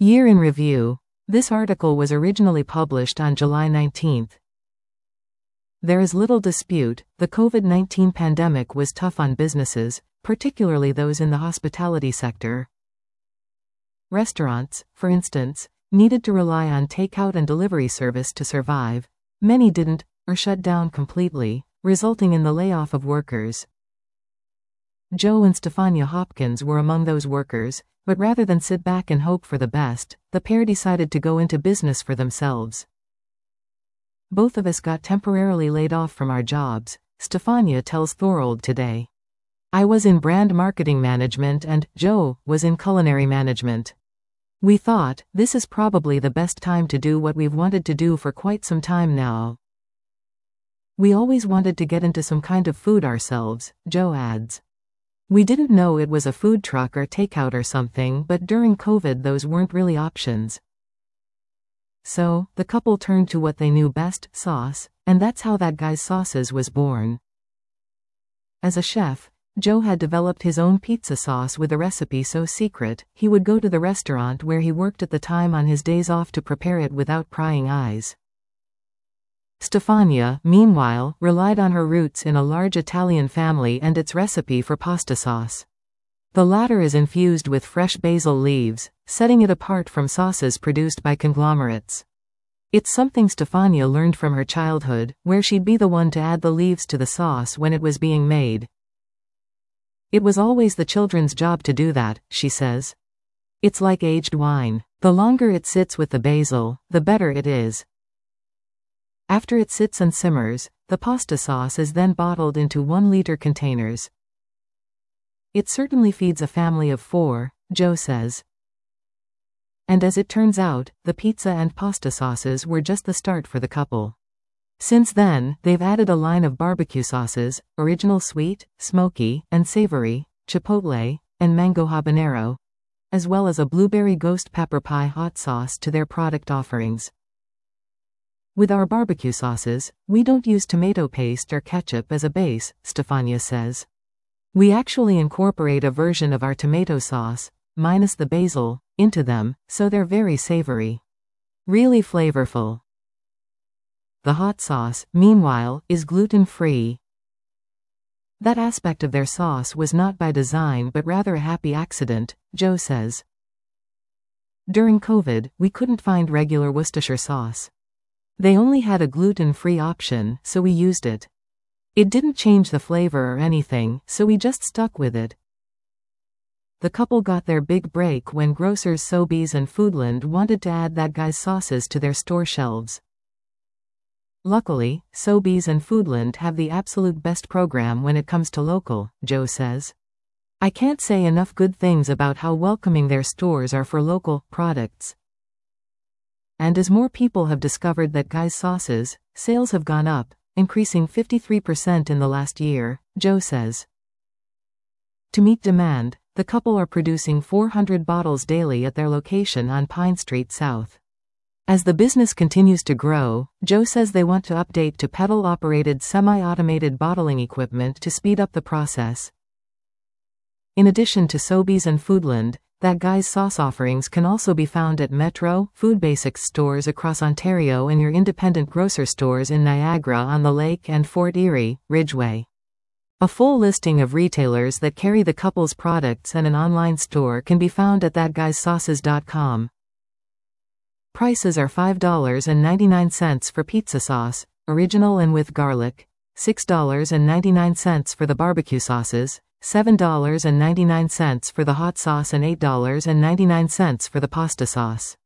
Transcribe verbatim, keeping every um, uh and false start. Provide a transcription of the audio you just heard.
Year in Review. This article was originally published on July nineteenth. There is little dispute, the COVID nineteen pandemic was tough on businesses, particularly those in the hospitality sector. Restaurants, for instance, needed to rely on takeout and delivery service to survive. Many didn't, or shut down completely, resulting in the layoff of workers. Joe and Stefania Hopkins were among those workers, but rather than sit back and hope for the best, the pair decided to go into business for themselves. Both of us got temporarily laid off from our jobs, Stefania tells Thorold today. I was in brand marketing management and Joe was in culinary management. We thought, this is probably the best time to do what we've wanted to do for quite some time now. We always wanted to get into some kind of food ourselves, Joe adds. We didn't know it was a food truck or takeout or something, but during COVID those weren't really options. So, the couple turned to what they knew best, sauce, and that's how That Guy's Sauces was born. As a chef, Joe had developed his own pizza sauce with a recipe so secret, he would go to the restaurant where he worked at the time on his days off to prepare it without prying eyes. Stefania, meanwhile, relied on her roots in a large Italian family and its recipe for pasta sauce. The latter is infused with fresh basil leaves, setting it apart from sauces produced by conglomerates. It's something Stefania learned from her childhood, where she'd be the one to add the leaves to the sauce when it was being made. It was always the children's job to do that, she says. It's like aged wine. The longer it sits with the basil, the better it is. After it sits and simmers, the pasta sauce is then bottled into one-liter containers. It certainly feeds a family of four, Joe says. And as it turns out, the pizza and pasta sauces were just the start for the couple. Since then, they've added a line of barbecue sauces, original sweet, smoky, and savory, chipotle, and mango habanero, as well as a blueberry ghost pepper pie hot sauce to their product offerings. With our barbecue sauces, we don't use tomato paste or ketchup as a base, Stefania says. We actually incorporate a version of our tomato sauce, minus the basil, into them, so they're very savory. Really flavorful. The hot sauce, meanwhile, is gluten-free. That aspect of their sauce was not by design but rather a happy accident, Joe says. During COVID, we couldn't find regular Worcestershire sauce. They only had a gluten-free option, so we used it. It didn't change the flavor or anything, so we just stuck with it. The couple got their big break when grocers Sobeys and Foodland wanted to add That Guy's Sauces to their store shelves. Luckily, Sobeys and Foodland have the absolute best program when it comes to local, Joe says. I can't say enough good things about how welcoming their stores are for local products. And as more people have discovered That Guy's Sauces, sales have gone up, increasing fifty-three percent in the last year, Joe says. To meet demand, the couple are producing four hundred bottles daily at their location on Pine Street South. As the business continues to grow, Joe says they want to update to pedal-operated semi-automated bottling equipment to speed up the process. In addition to Sobeys and Foodland, That Guy's Sauce offerings can also be found at Metro, Food Basics stores across Ontario and your independent grocer stores in Niagara-on-the-Lake and Fort Erie, Ridgeway. A full listing of retailers that carry the couple's products and an online store can be found at that guys sauces dot com. Prices are five dollars and ninety-nine cents for pizza sauce, original and with garlic, six dollars and ninety-nine cents for the barbecue sauces, seven dollars and ninety-nine cents for the hot sauce and eight dollars and ninety-nine cents for the pasta sauce.